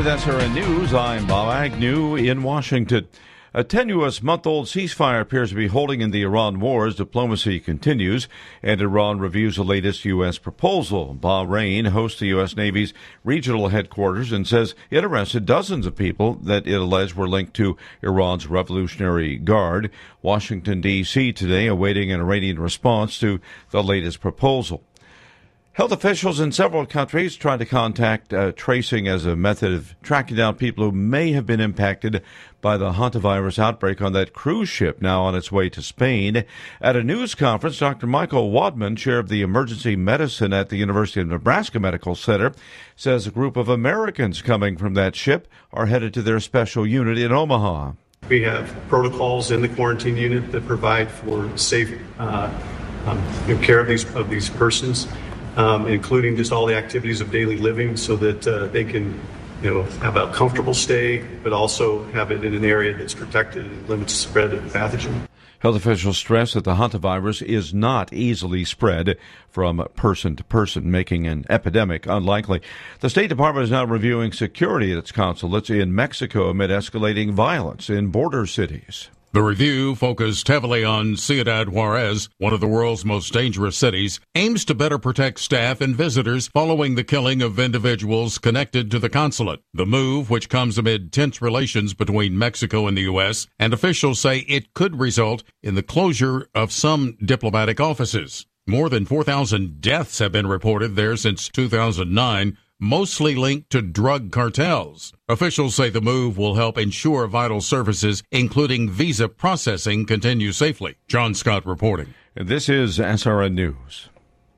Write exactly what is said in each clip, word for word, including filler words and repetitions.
S R N News, I'm Bob Agnew in Washington. A tenuous month-old ceasefire appears to be holding in the Iran war as diplomacy continues, and Iran reviews the latest U S proposal. Bahrain hosts the U S Navy's regional headquarters and says it arrested dozens of people that it alleged were linked to Iran's Revolutionary Guard. Washington, D C today awaiting an Iranian response to the latest proposal. Health officials in several countries tried to contact uh, tracing as a method of tracking down people who may have been impacted by the hantavirus outbreak on that cruise ship now on its way to Spain. At a news conference, Doctor Michael Wadman, chair of the emergency medicine at the University of Nebraska Medical Center, says a group of Americans coming from that ship are headed to their special unit in Omaha. We have protocols in the quarantine unit that provide for safe uh, um, care of these of these persons. Um, including just all the activities of daily living so that uh, they can, you know, have a comfortable stay, but also have it in an area that's protected and limits the spread of the pathogen. Health officials stress that the hantavirus is not easily spread from person to person, making an epidemic unlikely. The State Department is now reviewing security at its consulates in Mexico amid escalating violence in border cities. The review, focused heavily on Ciudad Juarez, one of the world's most dangerous cities, aims to better protect staff and visitors following the killing of individuals connected to the consulate. The move, which comes amid tense relations between Mexico and the U S, and officials say it could result in the closure of some diplomatic offices. More than four thousand deaths have been reported there since two thousand nine, mostly linked to drug cartels. Officials say the move will help ensure vital services, including visa processing, continue safely. John Scott reporting. This is S R N News.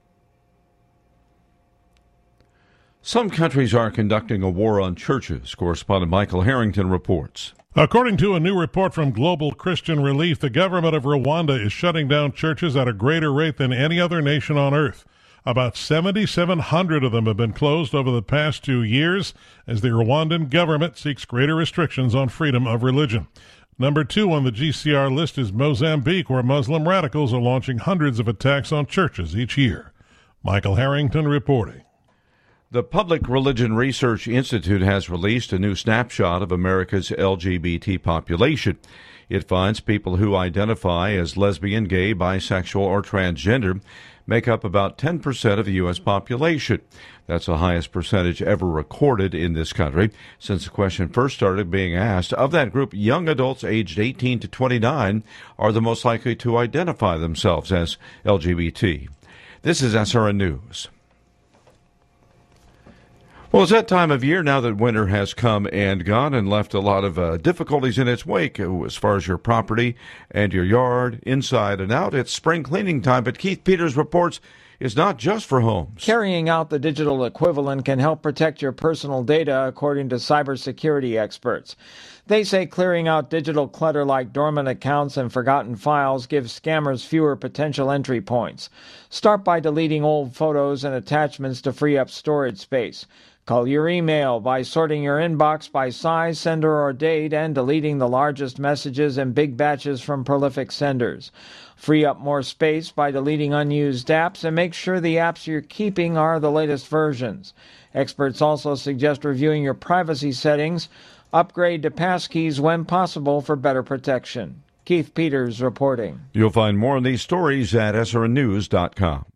Some countries are conducting a war on churches. Correspondent Michael Harrington reports. According to a new report from Global Christian Relief, the government of Rwanda is shutting down churches at a greater rate than any other nation on earth. About seven thousand seven hundred of them have been closed over the past two years as the Rwandan government seeks greater restrictions on freedom of religion. Number two on the G C R list is Mozambique, where Muslim radicals are launching hundreds of attacks on churches each year. Michael Harrington reporting. The Public Religion Research Institute has released a new snapshot of America's L G B T population. It finds people who identify as lesbian, gay, bisexual, or transgender make up about ten percent of the U S population. That's the highest percentage ever recorded in this country since the question first started being asked. Of that group, young adults aged eighteen to twenty-nine are the most likely to identify themselves as L G B T. This is S R N News. Well, it's that time of year now that winter has come and gone and left a lot of uh, difficulties in its wake as far as your property and your yard, inside and out. It's spring cleaning time, but Keith Peters reports it's not just for homes. Carrying out the digital equivalent can help protect your personal data, according to cybersecurity experts. They say clearing out digital clutter like dormant accounts and forgotten files gives scammers fewer potential entry points. Start by deleting old photos and attachments to free up storage space. Cull your email by sorting your inbox by size, sender, or date, and deleting the largest messages in big batches from prolific senders. Free up more space by deleting unused apps, and make sure the apps you're keeping are the latest versions. Experts also suggest reviewing your privacy settings. Upgrade to passkeys when possible for better protection. Keith Peters reporting. You'll find more on these stories at S R N news dot com.